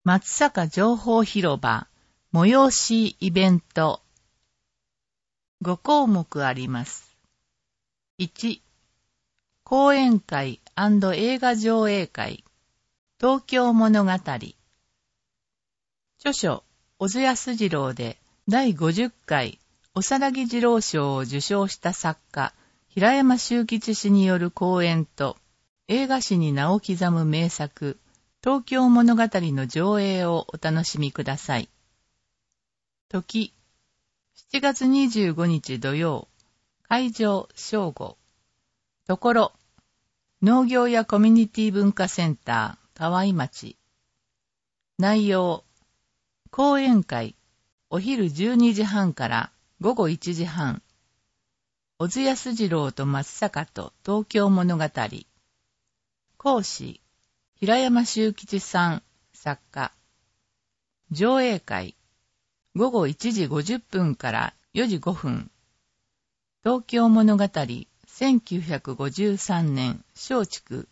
松阪情報広場催しイベント5項目あります。1、講演会&映画上映会東京物語。著書小津安二郎で第50回おさらぎ二郎賞を受賞した作家平山修吉氏による講演と映画史に名を刻む名作東京物語の上映をお楽しみください。時、7月25日土曜、会場正午。ところ、農業やコミュニティ文化センター、河合町。内容、講演会、お昼12時半から午後1時半。小津安二郎と松阪と東京物語。講師、平山修吉さん、作家。上映会、午後1時50分から4時5分。東京物語、1953年、松竹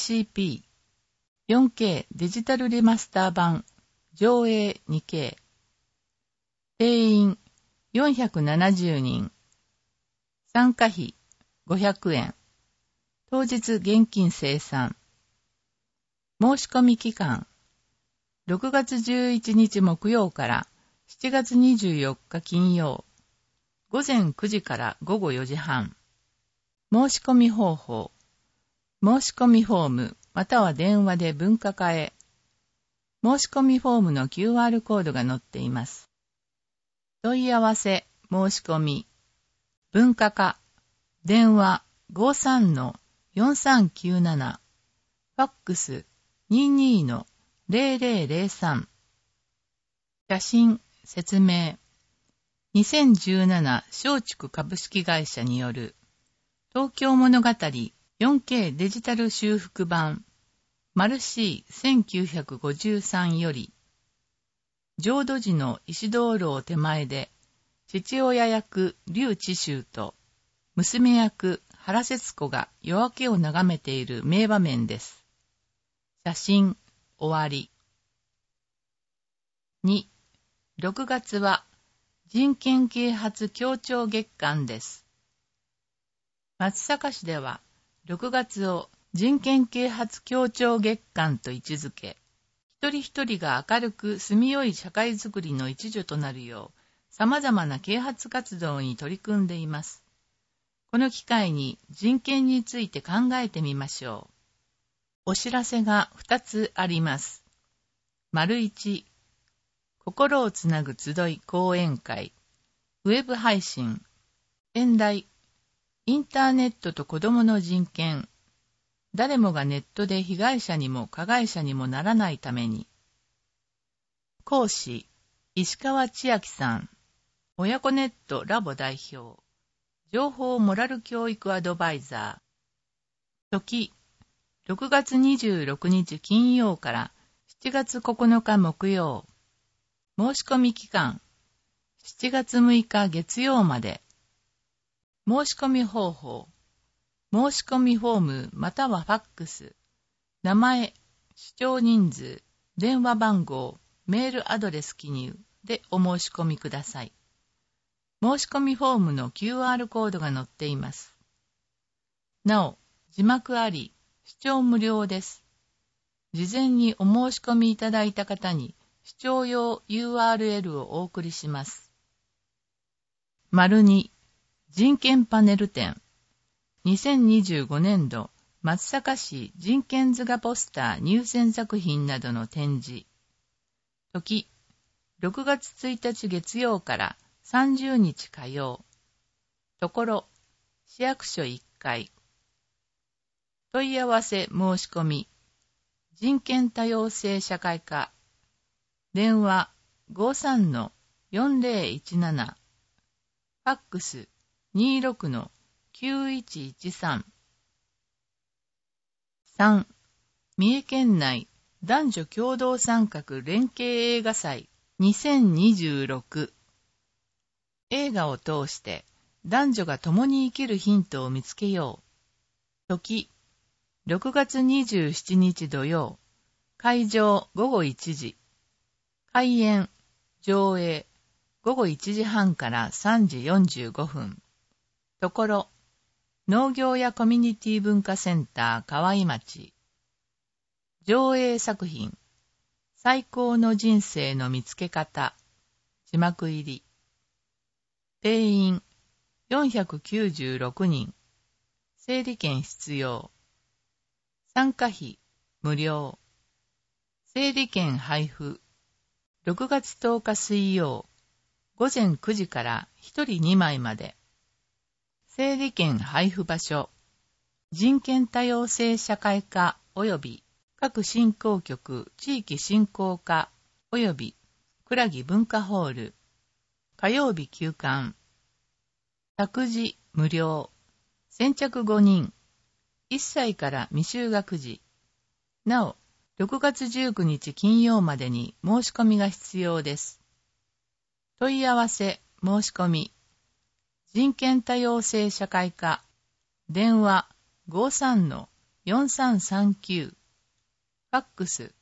DCP。4K デジタルリマスター版、上映 2K。定員470人。参加費500円。当日現金精算。申し込み期間、6月11日木曜から7月24日金曜、午前9時から午後4時半。申し込み方法、申し込みフォームまたは電話で文化課へ。申し込みフォームの QR コードが載っています。問い合わせ、申し込み、文化課、電話 53-4397、ファックス、22-0003。写真、説明。2017松竹株式会社による東京物語 4K デジタル修復版マルシー1953より、浄土寺の石灯籠手前で父親役劉智秋と娘役原節子が夜明けを眺めている名場面です。写真、終わり。2、6月は人権啓発協調月間です。松阪市では6月を人権啓発協調月間と位置づけ、一人一人が明るく住みよい社会づくりの一助となるよう、様々な啓発活動に取り組んでいます。この機会に人権について考えてみましょう。お知らせが2つあります。丸1、心をつなぐ集い講演会、ウェブ配信、演題、インターネットと子どもの人権、誰もがネットで被害者にも加害者にもならないために。講師、石川千秋さん、親子ネットラボ代表、情報モラル教育アドバイザー。時、6月26日金曜から7月9日木曜。申し込み期間、7月6日月曜まで。申し込み方法、申し込みフォームまたはファックス、名前、視聴人数、電話番号、メールアドレス記入でお申し込みください。申し込みフォームの QR コードが載っています。なお、字幕あり、視聴無料です。事前にお申し込みいただいた方に視聴用 URL をお送りします。丸2、人権パネル展。2025年度松阪市人権図画ポスター入選作品などの展示。時、6月1日月曜から30日火曜。ところ、市役所1階。問い合わせ申し込み。人権多様性社会科。電話 53-4017。ファックス 26-9113。3、三重県内男女共同参画連携映画祭2026。映画を通して男女が共に生きるヒントを見つけよう。時、6月27日土曜。会場午後1時。 開演、上映、午後1時半から3時45分。ところ、農業やコミュニティ文化センター河合町。上映作品、最高の人生の見つけ方、字幕入り。定員、496人。整理券必要。参加費、無料。整理券配布。6月10日水曜、午前9時から1人2枚まで。整理券配布場所。人権多様性社会科及び各振興局地域振興課及び倉木文化ホール。火曜日休館。託児無料。先着5人。1歳から未就学児。なお、6月19日金曜までに申し込みが必要です。問い合わせ、申し込み。人権多様性社会科。電話 53-4339。ファックス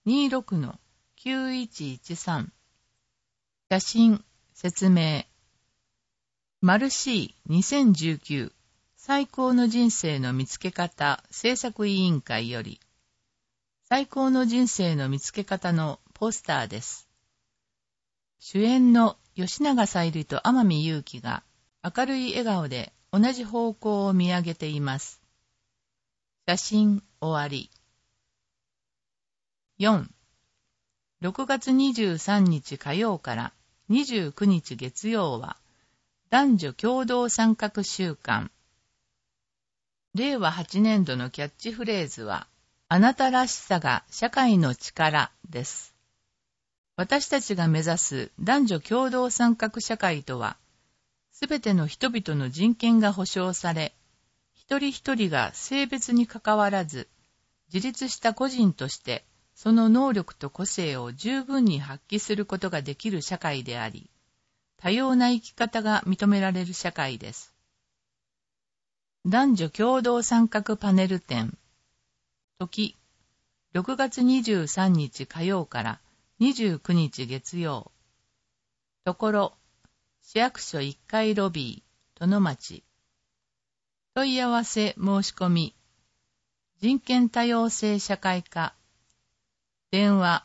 26-9113。写真、説明。マルシー2019最高の人生の見つけ方制作委員会より、最高の人生の見つけ方のポスターです。主演の吉永小百合と天海祐希が明るい笑顔で同じ方向を見上げています。写真終わり。4. 6月23日火曜から29日月曜は男女共同参画週間。令和8年度のキャッチフレーズは、あなたらしさが社会の力です。私たちが目指す男女共同参画社会とは、すべての人々の人権が保障され、一人一人が性別にかかわらず、自立した個人として、その能力と個性を十分に発揮することができる社会であり、多様な生き方が認められる社会です。男女共同参画パネル展。時、6月23日火曜から29日月曜。ところ、市役所1階ロビー、殿町。問い合わせ申し込み。人権多様性社会科。電話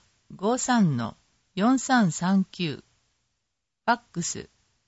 53-4339。ファックス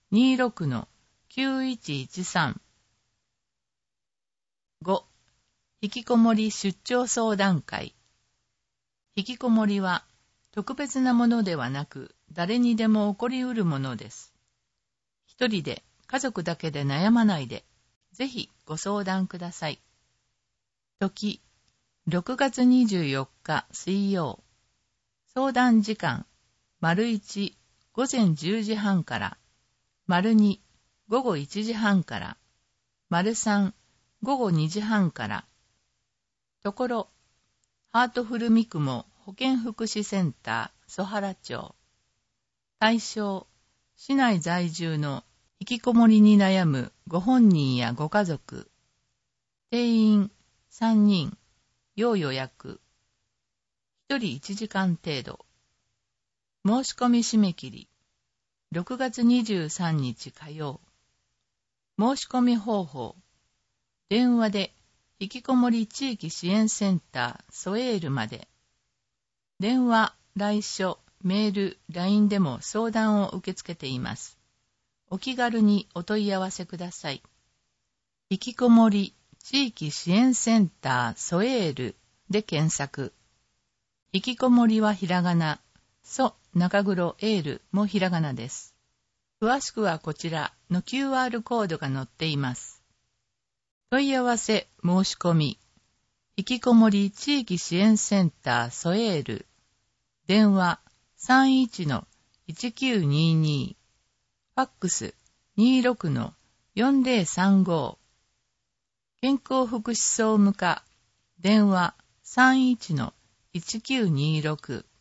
26-9113。5. 引きこもり出張相談会。引きこもりは特別なものではなく、誰にでも起こりうるものです。一人で、家族だけで悩まないで、ぜひご相談ください。時、6月24日水曜。相談時間、1、午前10時半から、2、午後1時半から、3、午後2時半から。ところ、ハートフル三雲保健福祉センター曽原町。対象、市内在住の引きこもりに悩むご本人やご家族。定員3人、要予約。1人1時間程度。申し込み締め切り、6月23日火曜。申し込み方法。電話で、引きこもり地域支援センターソエールまで。電話、来書、メール、LINE でも相談を受け付けています。お気軽にお問い合わせください。引きこもり地域支援センターソエールで検索。引きこもりはひらがな、ソ中黒エールもひらがなです。詳しくはこちらの QR コードが載っています。問い合わせ申し込み。引きこもり地域支援センターソエール。電話 31-1922。ファックス 26-4035。健康福祉総務課。電話 31-1926。